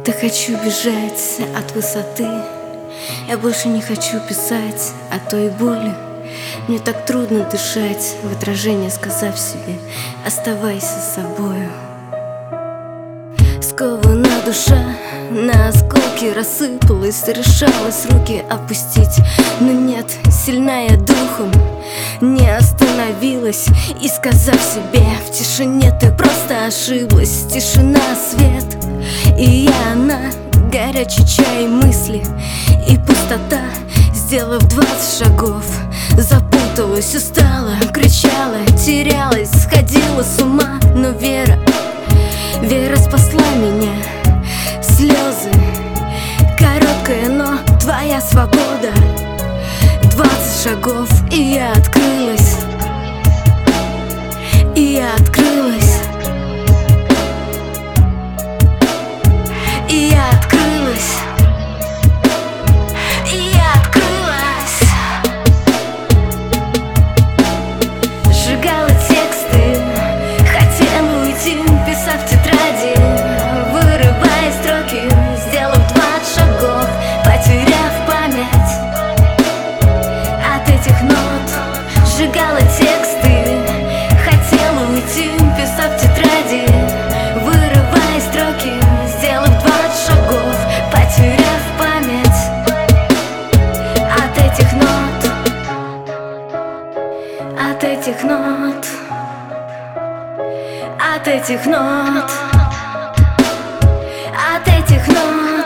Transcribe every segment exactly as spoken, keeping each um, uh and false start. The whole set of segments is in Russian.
Так хочу бежать от высоты. Я больше не хочу писать о той боли. Мне так трудно дышать, в отражение сказав себе: оставайся собою. Скована душа, на осколки рассыпалась, решалась руки опустить, но нет, сильная духом не остановилась. И сказав себе: в тишине ты просто ошиблась. Тишина, свет, и я она, горячий чай, мысли и пустота. Сделав двадцать шагов, запуталась, устала, кричала, терялась, сходила с ума. Но вера, вера спасла меня. Слезы, короткая, но твоя свобода. Двадцать шагов, и я открылась. И я открылась. И я открылась. И я открылась. Сжигала тексты, хотела уйти, писав в тетради, вырывая строки, сделав двадцать шагов, потеряв память от этих нот. Сжигала тексты, хотела уйти, писав в тетради, вырывая строки, сделав двадцать шагов, потеряв память от этих нот. От этих нот. От этих нот. От этих нот.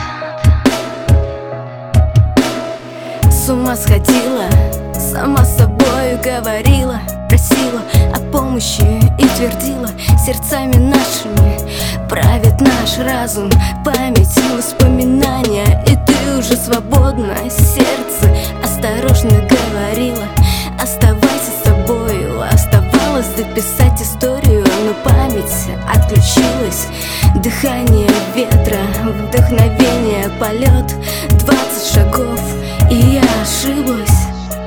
С ума сходила, сама с собой говорила, просила о помощи и твердила: сердцами нашими правит наш разум, память и воспоминания. И ты уже свободна, сердце осторожно говорила: оставайся с собою. Оставалось дописать историю, но память отключилась. Дыхание ветра, вдохновение, полет. Двадцать шагов, и я ошиблась.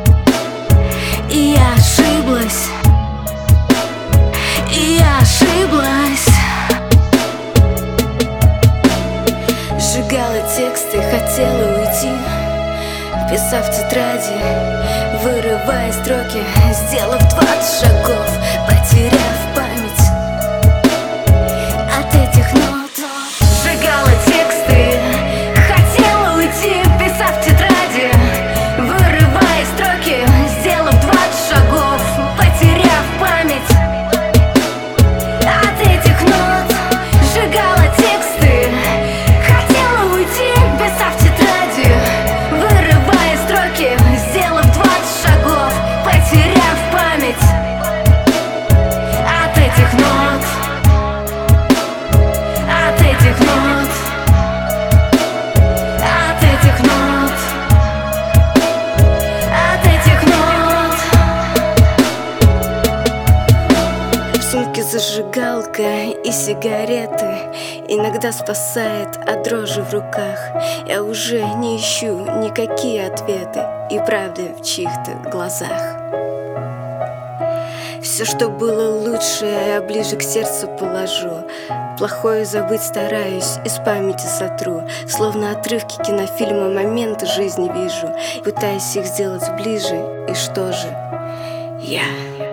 И я ошиблась. И я ошиблась. Сжигала тексты, хотела уйти, писав в тетради, вырывая строки, сделав двадцать шагов, потеряв память от этих нот. Сжигала тексты, хотела уйти, писав в тетради, вырывая строки, сделав двадцать шагов, потеряв память от этих нот. Сжигала тексты, хотела уйти, писав в тетради, вырывая строки, сделав двадцать шагов, потеряв память от этих нот. От этих нот. От этих нот. От этих нот. В сумке зажигалка и сигареты иногда спасает от дрожи в руках. Я уже не ищу никакие ответы и правды в чьих-то глазах. Все, что было лучше, я ближе к сердцу положу. Плохое забыть стараюсь, из памяти сотру. Словно отрывки кинофильма, моменты жизни вижу, пытаясь их сделать ближе. И что же? Я